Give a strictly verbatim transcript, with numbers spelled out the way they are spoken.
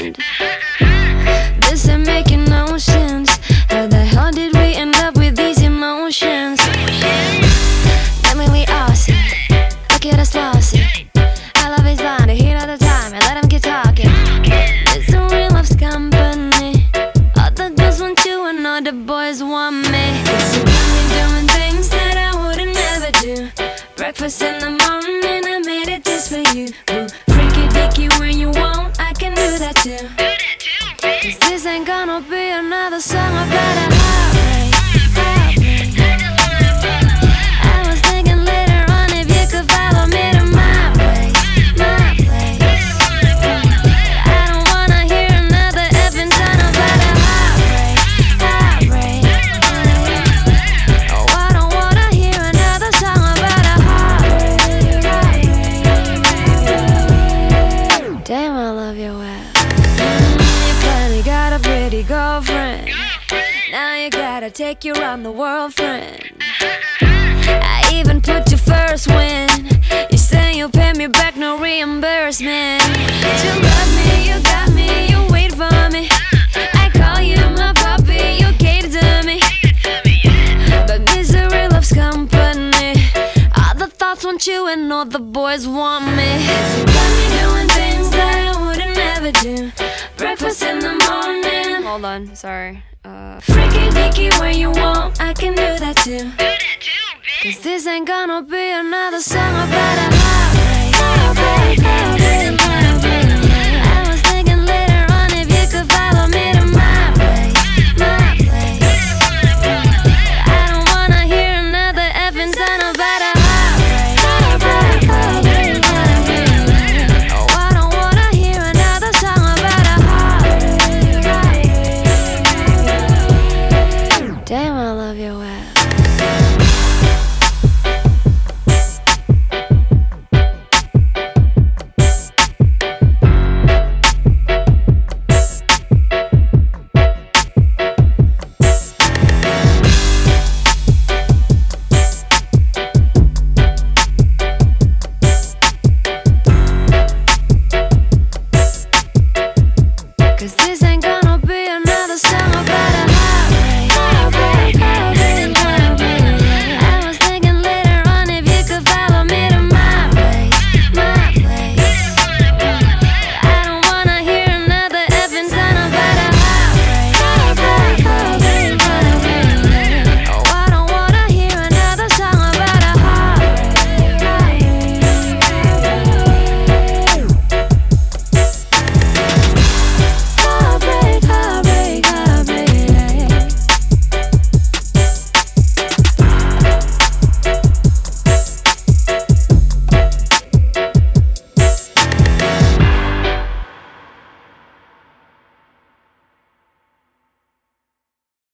friend. This ain't making no sense. How the hell did we end up with these emotions? I mean, we awesome. Look at us flossy. I love his blind, the heat of the time, and let him keep talking. It's a real love's company. All the girls want you and all the boys want me. So got me doing things that I wouldn't ever do. Breakfast in the morning, I made it just for you. Ooh, freaky dicky when you want, I can do that too. Cause this ain't gonna be another song about a heartbreak, heartbreak. I was thinking later on if you could follow me to my place, my place. I don't wanna hear another effing song about a heartbreak, heartbreak. Oh, I don't wanna hear another song about a heartbreak, heartbreak. Damn, I love your ass. You got a pretty girlfriend. Now you gotta take you around the world, friend. I even put you first when you say you'll pay me back, no reimbursement. You got me, you got me, you wait for me. I call you my puppy, you cater to me. But misery loves company. All the thoughts want you and all the boys want me. You got me doing things that I wouldn't ever do. Breakfast in the morning. Hold on, sorry. Uh, Freaky dicky when you want, I can do that too. Cause this ain't gonna be another song about a heartbreak, heartbreak.